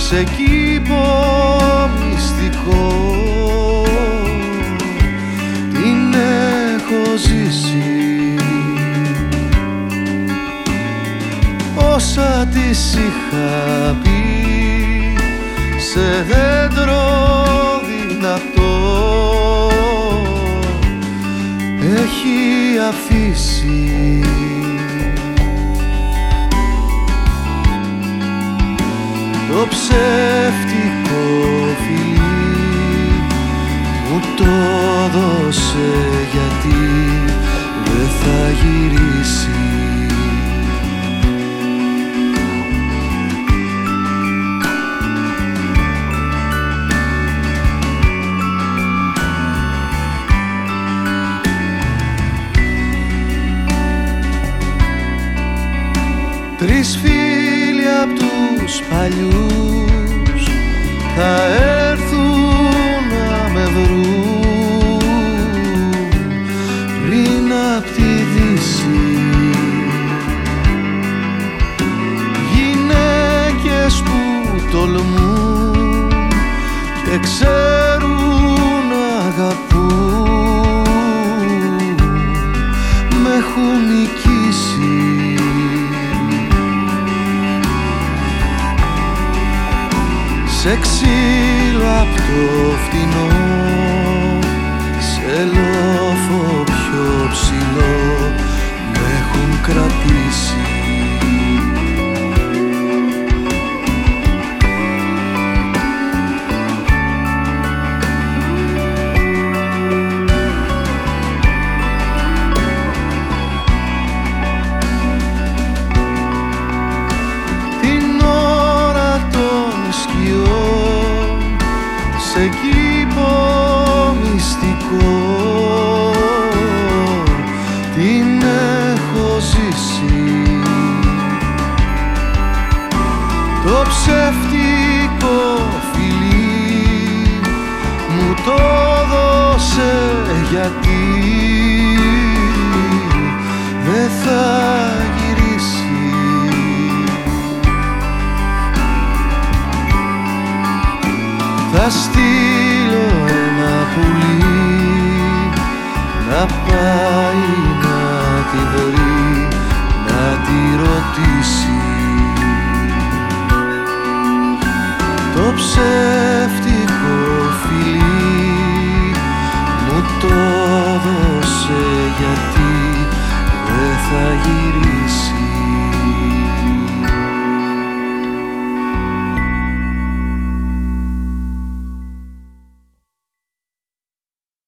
σε κήπο μυστικό την έχω ζήσει, όσα της είχα πει σε δέντρο δυνατό έχει αφήσει. Το ψεύτικο φιλί μου το δώσε γιατί δεν θα γυρίσει. 3 φίλοι απ' τους παλιούς θα έρθουν να με βρουν πριν απ' τη Δύση. Γυναίκες που τολμούν και ξέρουν να αγαπούν με έχουν νικήσει. Σε ξύλο απ' το φτηνό, σε λόφο πιο ψηλό με έχουν κρατήσει. Σε κήπο μυστικό την έχω ζήσει, το ψεύτικο φιλί μου το δώσε γιατί δεν θα γυρίσει. Θα στείλω ένα πουλί να πάει να τη βρει, να τη ρωτήσει. Το ψεύτικο φιλί μου το δώσε γιατί δεν θα γυρίσει.